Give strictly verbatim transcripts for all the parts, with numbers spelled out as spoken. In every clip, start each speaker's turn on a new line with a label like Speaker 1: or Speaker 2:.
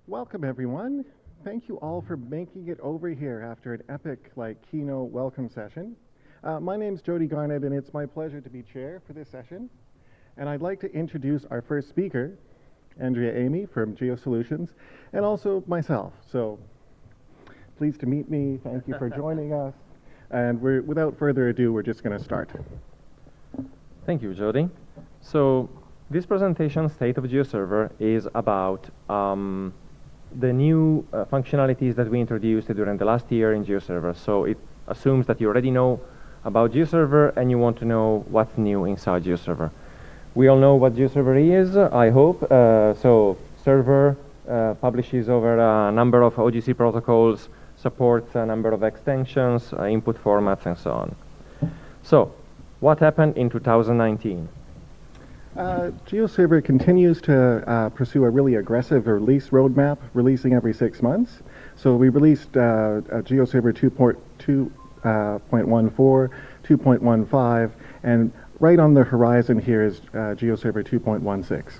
Speaker 1: Welcome, everyone. Thank you all for making it over here after an epic, like, keynote welcome session. Uh, my name's Jody Garnett, and it's my pleasure to be chair for this session. And I'd like to introduce our first speaker, Andrea Amy from GeoSolutions, and also myself. So, pleased to meet me. Thank you for joining us. And we're, without further ado, we're just going to start.
Speaker 2: Thank you, Jody. So, this presentation, State of GeoServer, is about um, the new uh, functionalities that we introduced during the last year in GeoServer. So it assumes that you already know about GeoServer and you want to know what's new inside GeoServer. We all know what GeoServer is, I hope. Uh, so server uh, publishes over a number of O G C protocols, supports a number of extensions, uh, input formats, and so on. So what happened in two thousand nineteen?
Speaker 1: Uh, GeoServer continues to uh, pursue a really aggressive release roadmap, releasing every six months. So we released uh, GeoServer two point two point one four, two point one five, and right on the horizon here is uh, GeoServer two point one six.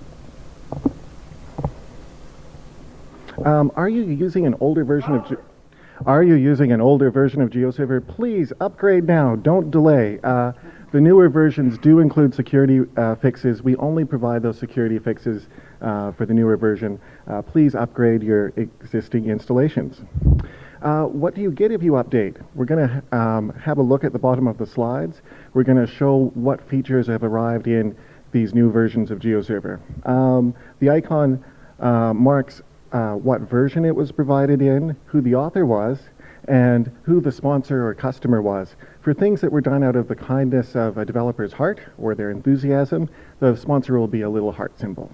Speaker 1: Um, are you using an older version of Ge Are you using an older version of GeoServer? Please upgrade now. Don't delay. Uh, The newer versions do include security uh, fixes. We only provide those security fixes uh, for the newer version. Uh, please upgrade your existing installations. Uh, what do you get if you update? We're going to um, have a look at the bottom of the slides. We're going to show what features have arrived in these new versions of GeoServer. Um, the icon uh, marks uh, what version it was provided in, who the author was, and who the sponsor or customer was. For things that were done out of the kindness of a developer's heart or their enthusiasm, the sponsor will be a little heart symbol.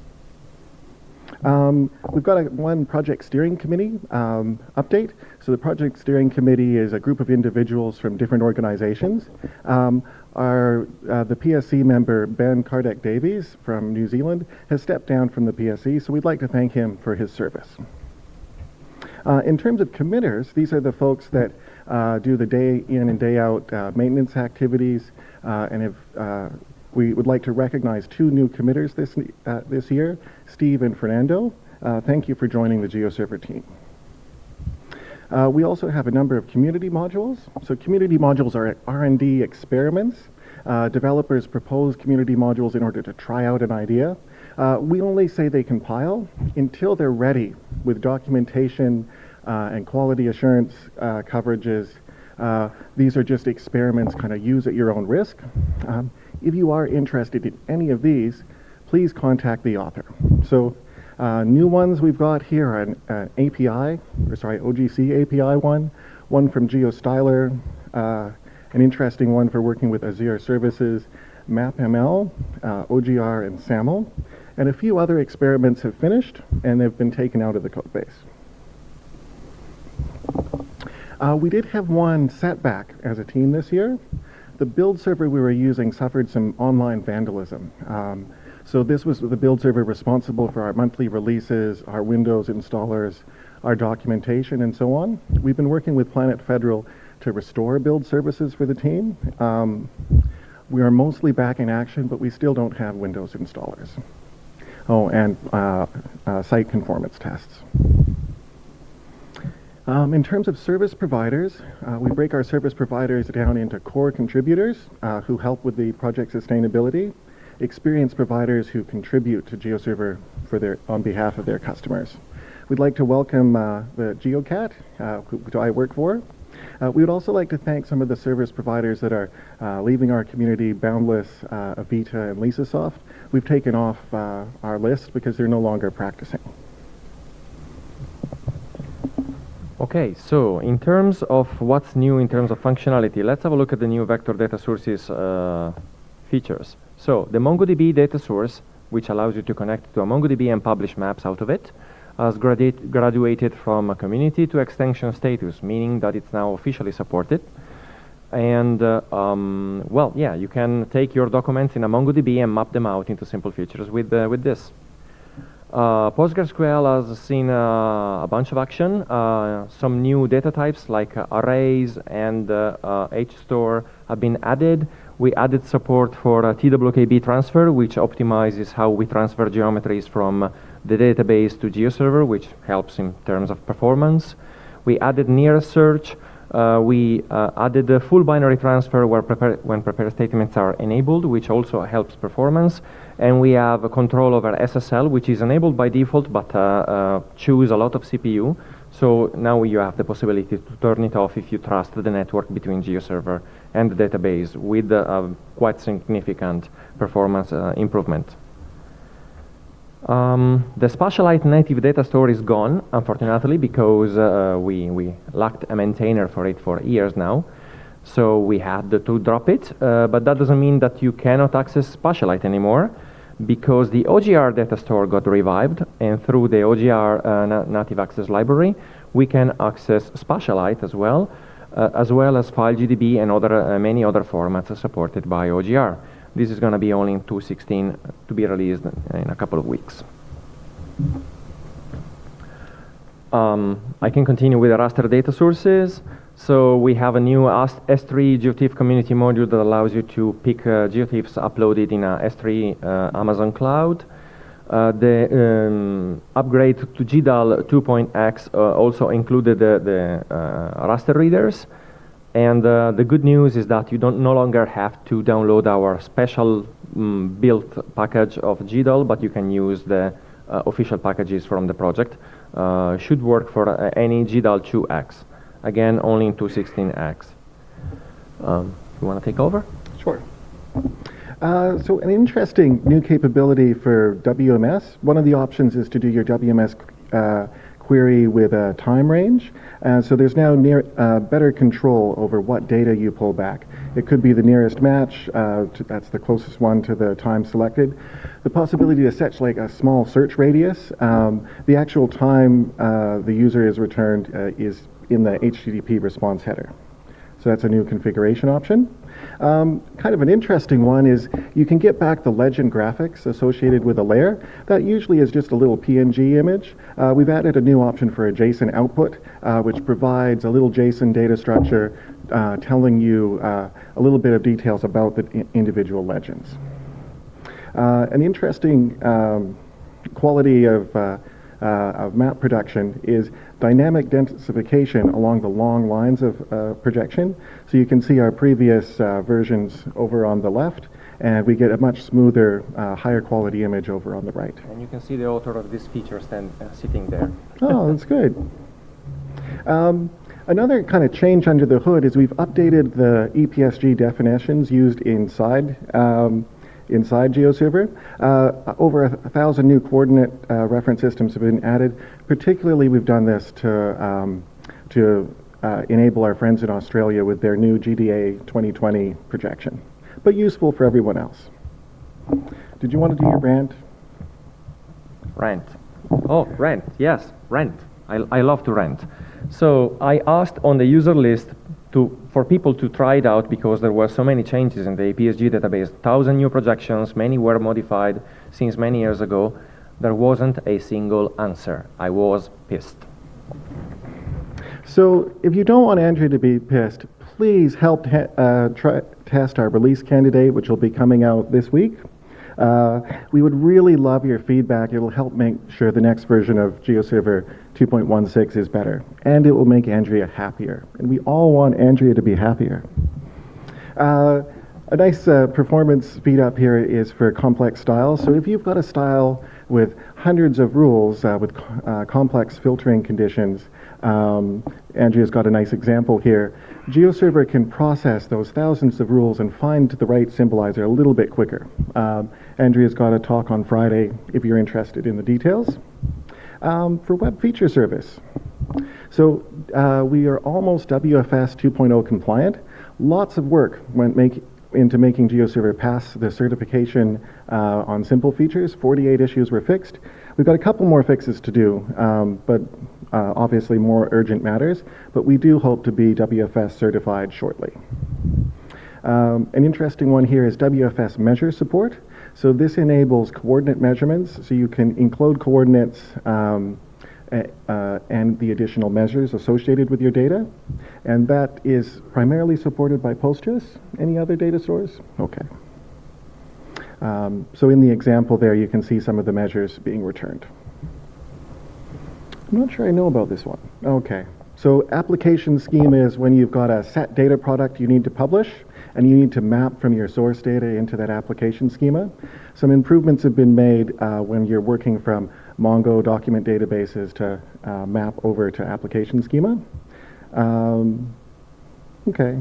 Speaker 1: Um, we've got a one project steering committee um, update. So the project steering committee is a group of individuals from different organizations. Um, our, uh, the P S C member, Ben Kardec Davies from New Zealand, has stepped down from the P S C, so we'd like to thank him for his service. Uh, in terms of committers, these are the folks that uh, do the day in and day out uh, maintenance activities, uh, and if, uh, we would like to recognize two new committers this, uh, this year, Steve and Fernando. Uh, thank you for joining the GeoServer team. Uh, we also have a number of community modules. So community modules are R and D experiments. Uh, developers propose community modules in order to try out an idea. Uh, we only say they compile until they're ready with documentation uh, and quality assurance uh, coverages. Uh, these are just experiments, kind of use at your own risk. Um, if you are interested in any of these, please contact the author. So uh, new ones we've got here are an, an A P I, or sorry, O G C A P I one, one from GeoStyler, uh, an interesting one for working with Azure services, MapML, uh, O G R, and SAML. And a few other experiments have finished, and they've been taken out of the code base. Uh, we did have one setback as a team this year. The build server we were using suffered some online vandalism. Um, so this was the build server responsible for our monthly releases, our Windows installers, our documentation, and so on. We've been working with Planet Federal to restore build services for the team. Um, we are mostly back in action, but we still don't have Windows installers. Oh, and uh, uh, site conformance tests. Um, in terms of service providers, uh, we break our service providers down into core contributors uh, who help with the project sustainability, experienced providers who contribute to GeoServer for their, on behalf of their customers. We'd like to welcome uh, the GeoCat, uh, who, who I work for. Uh, we would also like to thank some of the service providers that are uh, leaving our community, Boundless, uh, Avita, and Lisasoft. We've taken off uh, our list because they're no longer practicing.
Speaker 2: Okay, so in terms of what's new in terms of functionality, let's have a look at the new vector data sources uh, features. So the MongoDB data source, which allows you to connect to a MongoDB and publish maps out of it, has gradu graduated from a community to extension status, meaning that it's now officially supported. And, uh, um, well, yeah, you can take your documents in a MongoDB and map them out into simple features with, uh, with this. Uh, PostgreSQL has seen uh, a bunch of action. Uh, some new data types like uh, arrays and uh, uh, H store have been added. We added support for uh, T W K B transfer, which optimizes how we transfer geometries from uh, the database to GeoServer, which helps in terms of performance. We added nearest search. Uh, we uh, added a full binary transfer where prepare, when prepare statements are enabled, which also helps performance. And we have a control over S S L, which is enabled by default, but uh, uh, choose a lot of C P U. So now you have the possibility to turn it off if you trust the network between GeoServer and the database with uh, quite significant performance uh, improvement. Um, the Spatialite native data store is gone, unfortunately, because uh, we, we lacked a maintainer for it for years now. So we had to drop it, uh, but that doesn't mean that you cannot access Spatialite anymore, because the O G R data store got revived, and through the O G R uh, na native access library, we can access Spatialite as well, uh, as well as FileGDB and other, uh, many other formats supported by O G R. This is going to be only in two point sixteen to be released in a couple of weeks. Um, I can continue with the raster data sources. So we have a new S three GeoTIFF community module that allows you to pick uh, GeoTIFFs uploaded in a S three uh, Amazon cloud. Uh, the um, upgrade to G D A L two point X uh, also included the, the uh, raster readers. And uh, the good news is that you don't no longer have to download our special um, built package of G D A L, but you can use the uh, official packages from the project. Uh, should work for uh, any G D A L two X. Again, only in two sixteen X. Um, you want to take over?
Speaker 1: Sure. Uh, so an interesting new capability for W M S. One of the options is to do your W M S uh, query with a time range. Uh, so there's now near, uh, better control over what data you pull back. It could be the nearest match, uh, to, that's the closest one to the time selected. The possibility to set like a small search radius. Um, the actual time uh, the user is returned uh, is in the H T T P response header. So that's a new configuration option. Um, kind of an interesting one is you can get back the legend graphics associated with a layer. That usually is just a little P N G image. Uh, we've added a new option for a JSON output, uh, which provides a little JSON data structure uh, telling you uh, a little bit of details about the I individual legends. Uh, an interesting um, quality of uh, Uh, of map production is dynamic densification along the long lines of uh, projection. So you can see our previous uh, versions over on the left, and we get a much smoother, uh, higher quality image over on the right.
Speaker 2: And you can see the author of this feature stand, uh, sitting there.
Speaker 1: Oh, that's good. Um, another kind of change under the hood is we've updated the E P S G definitions used inside um, inside GeoServer. Uh, over a, a thousand new coordinate uh, reference systems have been added. Particularly, we've done this to, um, to uh, enable our friends in Australia with their new G D A twenty twenty projection, but useful for everyone else. Did you want to do your rant?
Speaker 2: Rant. Oh, rant, yes, rant. I, I love to rant. So I asked on the user list To, for people to try it out because there were so many changes in the E P S G database, thousand new projections, many were modified since many years ago. There wasn't a single answer. I was pissed.
Speaker 1: So if you don't want Andrea to be pissed, please help uh, try, test our release candidate, which will be coming out this week. Uh, we would really love your feedback. It will help make sure the next version of GeoServer two point sixteen is better, and it will make Andrea happier. And we all want Andrea to be happier. Uh, a nice uh, performance speed up here is for complex styles. So if you've got a style with hundreds of rules uh, with uh, complex filtering conditions, um, Andrea's got a nice example here. GeoServer can process those thousands of rules and find the right symbolizer a little bit quicker. Um, Andrea's got a talk on Friday if you're interested in the details. Um, for web feature service. So uh, we are almost W F S two point oh compliant. Lots of work went make, into making GeoServer pass the certification uh, on simple features. forty-eight issues were fixed. We've got a couple more fixes to do, um, but uh, obviously more urgent matters, but we do hope to be W F S certified shortly. Um, an interesting one here is W F S measure support. So this enables coordinate measurements, so you can include coordinates um, uh, and the additional measures associated with your data. And that is primarily supported by Postgres. Any other data stores? Okay. Um, so in the example there, you can see some of the measures being returned. I'm not sure I know about this one. Okay. So application schema is when you've got a set data product you need to publish, and you need to map from your source data into that application schema. Some improvements have been made uh, when you're working from Mongo document databases to uh, map over to application schema. Um, okay.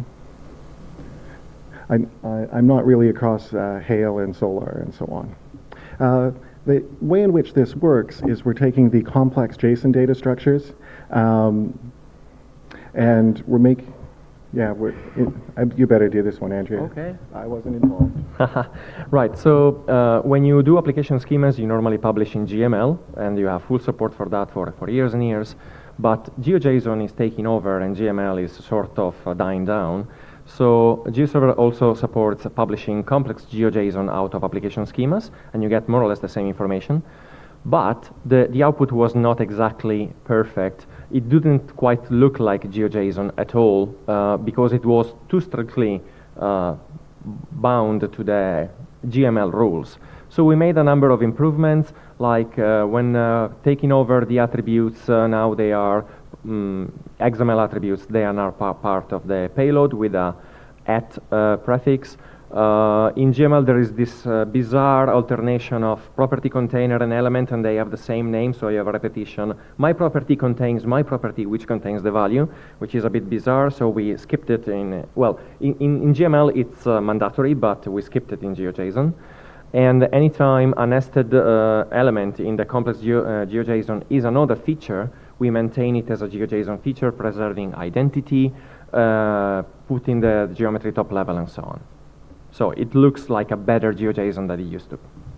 Speaker 1: I'm, I, I'm not really across uh, Hail and Solar and so on. Uh, the way in which this works is we're taking the complex JSON data structures um, and we're making, yeah, we're, it, I, you better do this one, Andrea.
Speaker 2: Okay.
Speaker 1: I wasn't involved.
Speaker 2: Right, so uh, when you do application schemas, you normally publish in G M L, and you have full support for that for, for years and years. But GeoJSON is taking over, and G M L is sort of uh, dying down. So GeoServer also supports publishing complex GeoJSON out of application schemas, and you get more or less the same information. But the, the output was not exactly perfect. It didn't quite look like GeoJSON at all uh, because it was too strictly uh, bound to the G M L rules. So we made a number of improvements, like uh, when uh, taking over the attributes, uh, now they are um, X M L attributes, they are now pa part of the payload with a at uh, prefix. Uh, in G M L there is this uh, bizarre alternation of property container and element, and they have the same name, so you have a repetition. My property contains my property, which contains the value, which is a bit bizarre, so we skipped it in, uh, well, in, in, in G M L it's uh, mandatory, but we skipped it in GeoJSON. And anytime a nested uh, element in the complex Geo, uh, GeoJSON is another feature, we maintain it as a GeoJSON feature, preserving identity, uh, putting the geometry top level, and so on. So it looks like a better GeoJSON than it used to.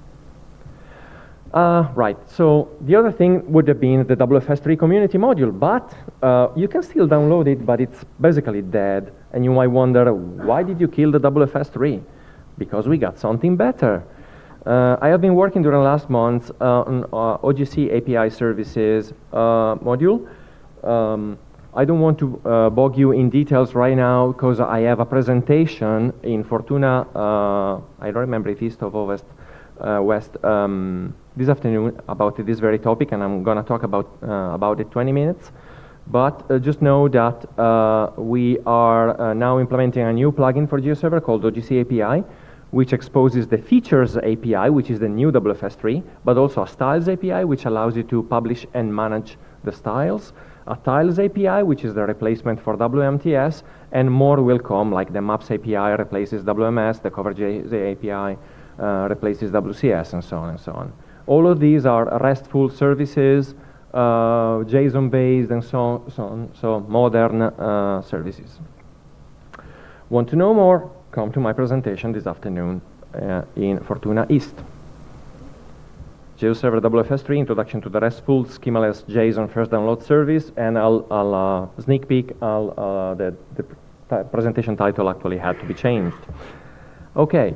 Speaker 2: Uh, right, so the other thing would have been the W F S three community module, but uh, you can still download it, but it's basically dead. And you might wonder, why did you kill the W F S three? Because we got something better. Uh, I have been working during the last months uh, on uh, O G C A P I services uh, module. Um, I don't want to uh, bog you in details right now because I have a presentation in Fortuna, uh, I don't remember if East or West, uh, West um, this afternoon about this very topic, and I'm going to talk about, uh, about it twenty minutes. But uh, just know that uh, we are uh, now implementing a new plugin for GeoServer called O G C A P I, which exposes the features A P I, which is the new W F S three, but also a styles A P I, which allows you to publish and manage the styles, a tiles A P I, which is the replacement for W M T S, and more will come, like the maps A P I replaces W M S, the coverage A P I uh, replaces W C S, and so on and so on. All of these are RESTful services, uh, JSON-based, and so, so on, so modern uh, services. Want to know more? Come to my presentation this afternoon uh, in Fortuna East. GeoServer W F S three, introduction to the RESTful schemaless JSON first download service, and I'll, I'll uh, sneak peek, I'll, uh, the, the presentation title actually had to be changed. Okay.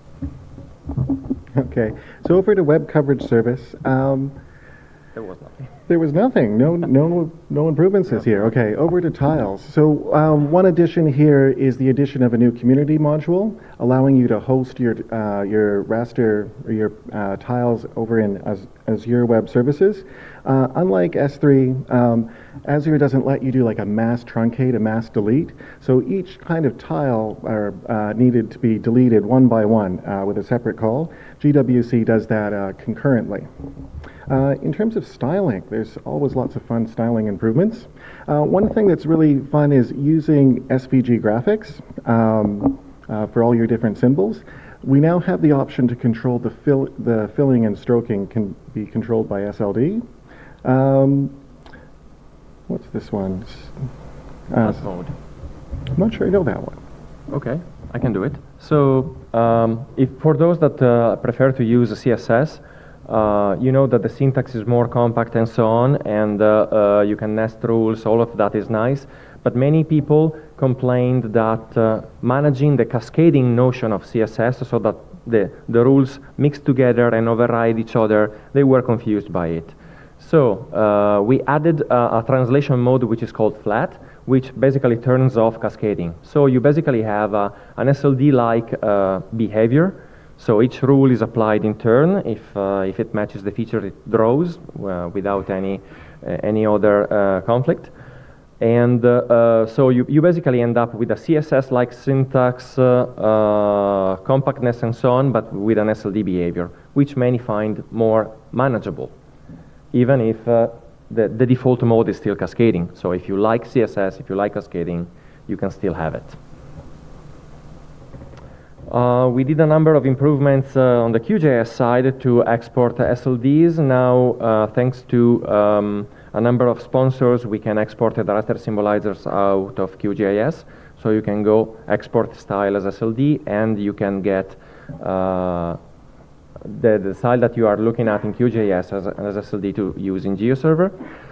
Speaker 1: Okay, so over to web coverage service. Um,
Speaker 2: There was nothing.
Speaker 1: There was nothing. No, no, no improvements this year. Okay, over to tiles. So um, one addition here is the addition of a new community module, allowing you to host your uh, your raster or your uh, tiles over in Az Azure Web Services. Uh, unlike S three, um, Azure doesn't let you do like a mass truncate, a mass delete. So each kind of tile are uh, needed to be deleted one by one uh, with a separate call. G W C does that uh, concurrently. Uh, in terms of styling, there's always lots of fun styling improvements. Uh, one thing that's really fun is using S V G graphics um, uh, for all your different symbols. We now have the option to control the, fill, the filling and stroking can be controlled by S L D. Um, what's this one? Uh,
Speaker 2: mode.
Speaker 1: I'm not sure I know that one.
Speaker 2: Okay, I can do it. So um, if for those that uh, prefer to use C S S, Uh, you know that the syntax is more compact and so on, and uh, uh, you can nest rules, all of that is nice. But many people complained that uh, managing the cascading notion of C S S, so that the, the rules mix together and override each other, they were confused by it. So uh, we added a, a translation mode which is called flat, which basically turns off cascading. So you basically have uh, an S L D-like uh, behavior. So each rule is applied in turn. If, uh, if it matches the feature, it draws uh, without any uh, any other uh, conflict. And uh, uh, so you, you basically end up with a C S S-like syntax, uh, uh, compactness, and so on, but with an S L D behavior, which many find more manageable, even if uh, the, the default mode is still cascading. So if you like C S S, if you like cascading, you can still have it. Uh, we did a number of improvements uh, on the Q J S side to export S L Ds. Now, uh, thanks to um, a number of sponsors, we can export the raster symbolizers out of Q J S. So you can go export style as S L D, and you can get uh, the, the style that you are looking at in Q J S as, as S L D to use in GeoServer,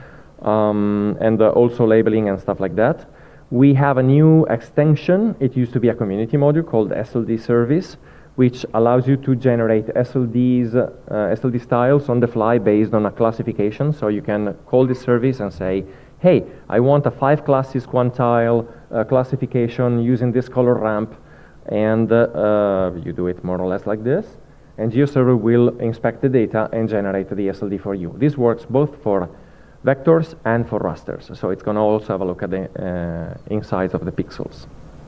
Speaker 2: um, and uh, also labeling and stuff like that. We have a new extension. It used to be a community module called S L D Service, which allows you to generate S L Ds, uh, S L D styles on the fly based on a classification. So you can call this service and say, hey, I want a five classes quantile uh, classification using this color ramp, and uh, uh, you do it more or less like this, and GeoServer will inspect the data and generate the S L D for you. This works both for vectors and for rasters. So it's going to also have a look at the uh, insides of the pixels.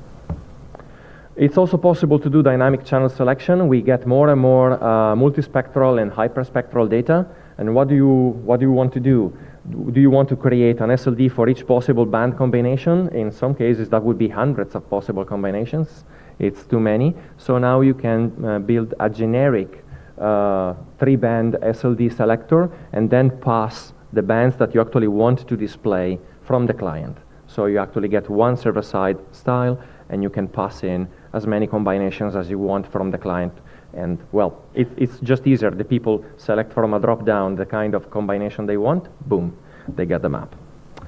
Speaker 2: It's also possible to do dynamic channel selection. We get more and more uh, multispectral and hyperspectral data. And what do you what do you want to do? Do you want to create an S L D for each possible band combination? In some cases, that would be hundreds of possible combinations. It's too many. So now you can uh, build a generic uh, three-band S L D selector and then pass the bands that you actually want to display from the client. So you actually get one server-side style, and you can pass in as many combinations as you want from the client. And well, it, it's just easier. The people select from a drop-down the kind of combination they want, boom, they get the map.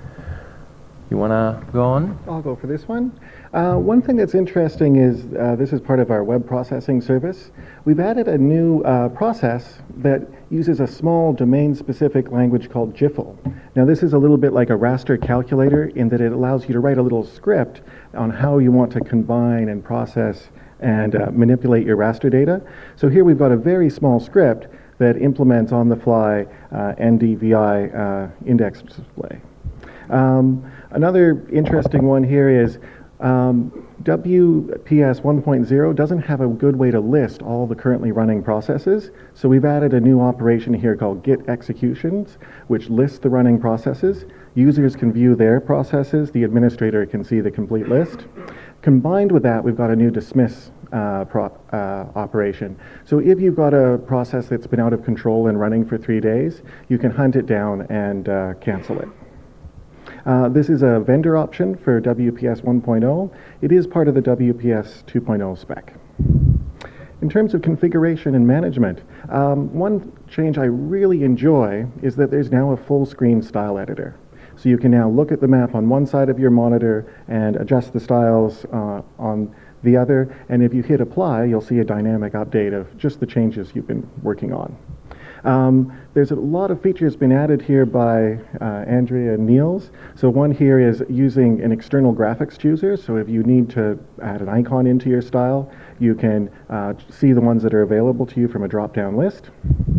Speaker 2: You want to go on?
Speaker 1: I'll go for this one. Uh, one thing that's interesting is uh, this is part of our web processing service. We've added a new uh, process that uses a small domain-specific language called Jiffle. Now, this is a little bit like a raster calculator in that it allows you to write a little script on how you want to combine and process and uh, manipulate your raster data. So here we've got a very small script that implements on-the-fly uh, N D V I uh, index display. Um, another interesting one here is um, W P S one point oh doesn't have a good way to list all the currently running processes, so we've added a new operation here called git executions, which lists the running processes. Users can view their processes, the administrator can see the complete list. Combined with that, we've got a new dismiss uh, pro uh, operation. So if you've got a process that's been out of control and running for three days, you can hunt it down and uh, cancel it. Uh, this is a vendor option for W P S one point oh. It is part of the W P S two point oh spec. In terms of configuration and management, um, one change I really enjoy is that there's now a full screen style editor. So you can now look at the map on one side of your monitor and adjust the styles uh, on the other. And if you hit apply, you'll see a dynamic update of just the changes you've been working on. Um, there's a lot of features been added here by uh, Andrea and Niels. So one here is using an external graphics chooser. So if you need to add an icon into your style, you can uh, see the ones that are available to you from a drop-down list.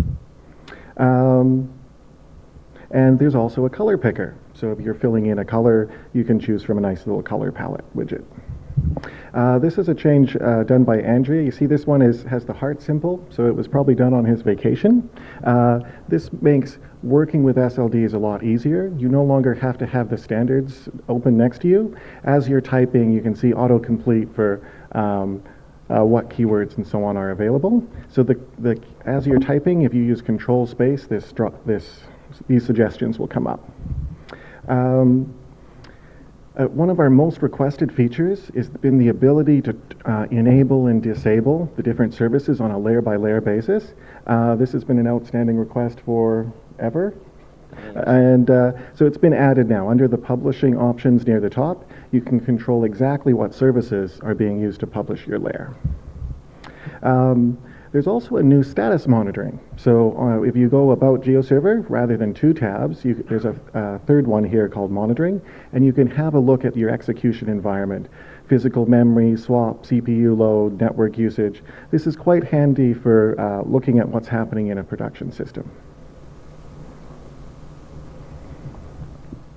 Speaker 1: Um, and there's also a color picker. So if you're filling in a color, you can choose from a nice little color palette widget. Uh, this is a change uh, done by Andrea. You see this one is, has the heart symbol, so it was probably done on his vacation. Uh, this makes working with S L Ds a lot easier. You no longer have to have the standards open next to you. As you're typing, you can see autocomplete for um, uh, what keywords and so on are available. So the, the, as you're typing, if you use control space, this, this, these suggestions will come up. Um, Uh, one of our most requested features has been the ability to uh, enable and disable the different services on a layer-by-layer basis. Uh, this has been an outstanding request forever. Yes. And uh, so it's been added now. Under the publishing options near the top, you can control exactly what services are being used to publish your layer. Um, There's also a new status monitoring. So uh, if you go about GeoServer, rather than two tabs, you, there's a, a third one here called monitoring, and you can have a look at your execution environment, physical memory, swap, C P U load, network usage. This is quite handy for uh, looking at what's happening in a production system.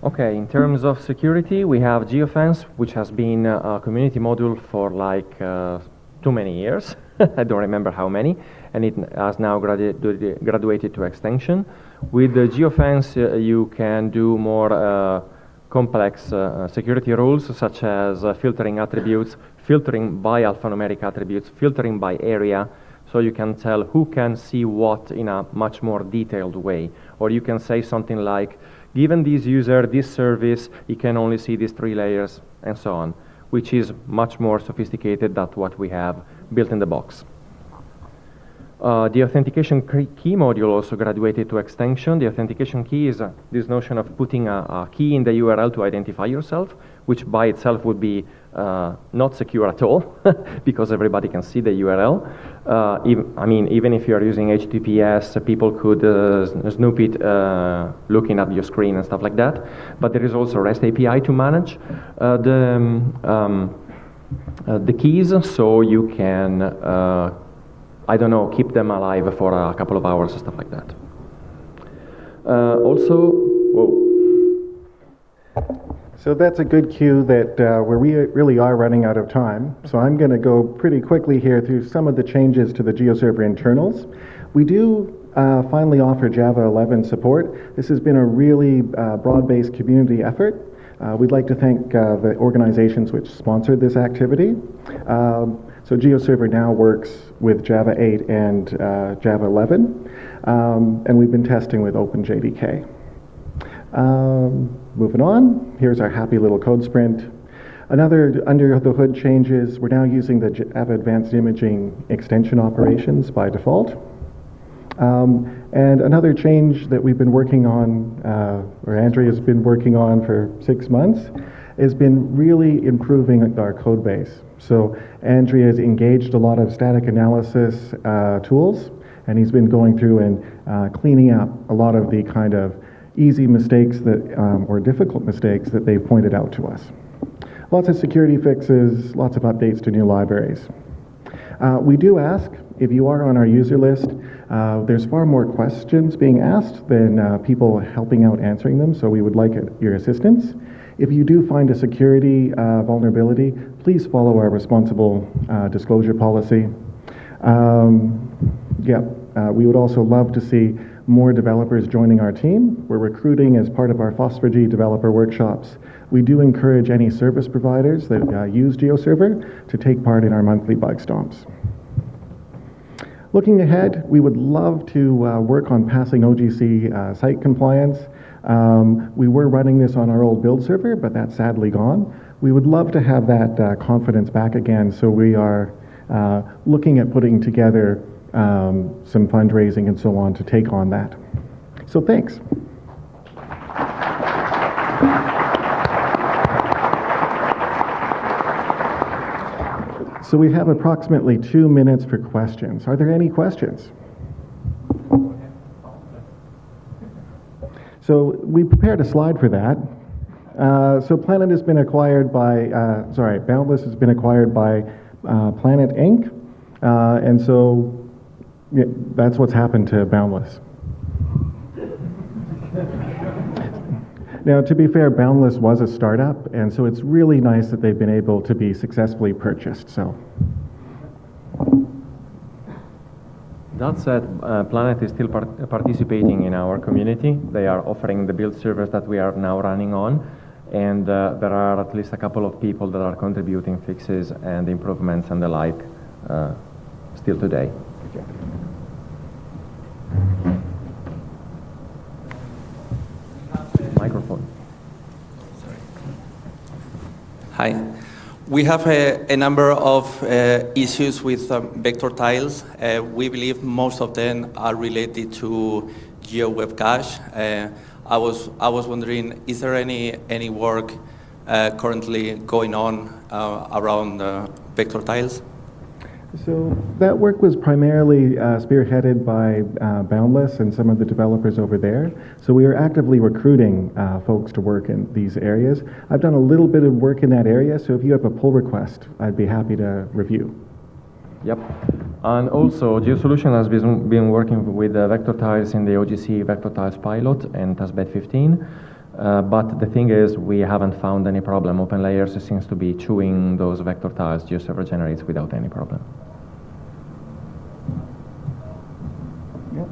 Speaker 2: Okay, in terms of security, we have GeoFence, which has been uh, a community module for like uh, too many years. I don't remember how many, and it has now gradu graduated to extension. With the GeoFence, uh, you can do more uh, complex uh, security rules, such as uh, filtering attributes, filtering by alphanumeric attributes, filtering by area, so you can tell who can see what in a much more detailed way. Or you can say something like, given this user, this service, he can only see these three layers, and so on, which is much more sophisticated than what we have built in the box. Uh, the authentication key module also graduated to extension. The authentication key is uh, this notion of putting a, a key in the U R L to identify yourself, which by itself would be uh, not secure at all, because everybody can see the U R L. Uh, even, I mean, even if you are using H T T P S, uh, people could uh, snoop it uh, looking at your screen and stuff like that. But there is also REST A P I to manage uh, the, um, uh, the keys, so you can uh, I don't know, keep them alive for a couple of hours, stuff like that. Uh, also, whoa.
Speaker 1: So that's a good cue that uh, where we really are running out of time. So I'm going to go pretty quickly here through some of the changes to the GeoServer internals. We do uh, finally offer Java eleven support. This has been a really uh, broad-based community effort. Uh, we'd like to thank uh, the organizations which sponsored this activity. Um, So GeoServer now works with Java eight and uh, Java eleven, um, and we've been testing with OpenJDK. Um, moving on, here's our happy little code sprint. Another under the hood changes, we're now using the Java Advanced Imaging extension operations by default. Um, and another change that we've been working on, uh, or Andrea has been working on for six months, has been really improving our code base. So Andrea has engaged a lot of static analysis uh, tools, and he's been going through and uh, cleaning up a lot of the kind of easy mistakes that, um, or difficult mistakes that they've pointed out to us. Lots of security fixes, lots of updates to new libraries. Uh, we do ask, if you are on our user list, uh, there's far more questions being asked than uh, people helping out answering them, so we would like it, your assistance. If you do find a security uh, vulnerability, please follow our responsible uh, disclosure policy. Um, yeah, uh, we would also love to see more developers joining our team. We're recruiting as part of our FOSS-four G developer workshops. We do encourage any service providers that uh, use GeoServer to take part in our monthly bug stomps. Looking ahead, we would love to uh, work on passing O G C uh, site compliance. Um, we were running this on our old build server, but that's sadly gone. We would love to have that uh, confidence back again, so we are uh, looking at putting together um, some fundraising and so on to take on that. So thanks. So we have approximately two minutes for questions. Are there any questions? So we prepared a slide for that. Uh, so Planet has been acquired by, uh, sorry, Boundless has been acquired by uh, Planet Incorporated. Uh, and so yeah, that's what's happened to Boundless. Now, to be fair, Boundless was a startup, and so it's really nice that they've been able to be successfully purchased. So.
Speaker 2: That said, uh, Planet is still part participating in our community. They are offering the build servers that we are now running on, and uh, there are at least a couple of people that are contributing fixes and improvements and the like uh, still today. Microphone.
Speaker 3: Sorry. Hi. We have a, a number of uh, issues with um, vector tiles. Uh, we believe most of them are related to GeoWeb Cache. Uh, I was I was wondering, is there any any work uh, currently going on uh, around uh, vector tiles?
Speaker 1: So that work was primarily uh, spearheaded by uh, Boundless and some of the developers over there. So we are actively recruiting uh, folks to work in these areas. I've done a little bit of work in that area, so if you have a pull request, I'd be happy to review.
Speaker 2: Yep. And also, GeoSolution has been, been working with uh, vector tiles in the O G C vector tiles pilot and testbed fifteen. Uh, but the thing is, we haven't found any problem. OpenLayers seems to be chewing those vector tiles GeoServer generates without any problem.
Speaker 1: Yep.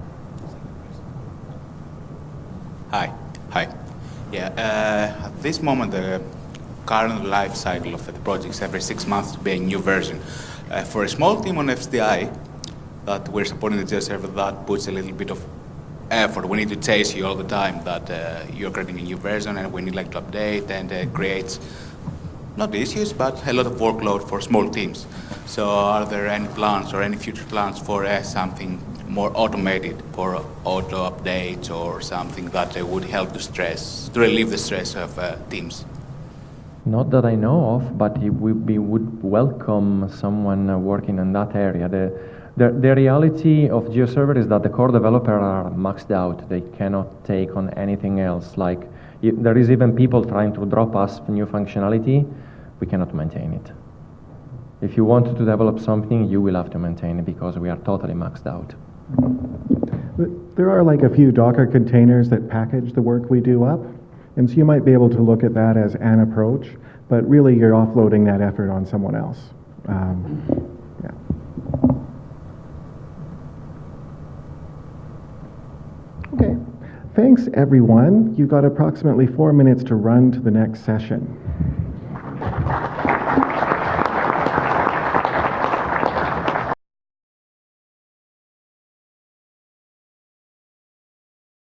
Speaker 4: Hi. Hi. Yeah, uh, at this moment, the current life cycle of the project is every six months to be a new version. Uh, for a small team on F S D I that we're supporting the GeoServer, that puts a little bit of effort. We need to chase you all the time that uh, you're creating a new version, and we need like to update, and uh, creates not issues, but a lot of workload for small teams. So are there any plans or any future plans for uh, something more automated, for auto updates or something that uh, would help to stress, to relieve the stress of uh, teams?
Speaker 2: Not that I know of, but it would be, would welcome someone uh, working in that area. The, the, the reality of GeoServer is that the core developers are maxed out. They cannot take on anything else. Like, if there is even people trying to drop us new functionality, we cannot maintain it. If you want to develop something, you will have to maintain it because we are totally maxed out.
Speaker 1: There are like a few Docker containers that package the work we do up, and so you might be able to look at that as an approach, but really you're offloading that effort on someone else. Um, yeah. Okay, thanks everyone. You've got approximately four minutes to run to the next session.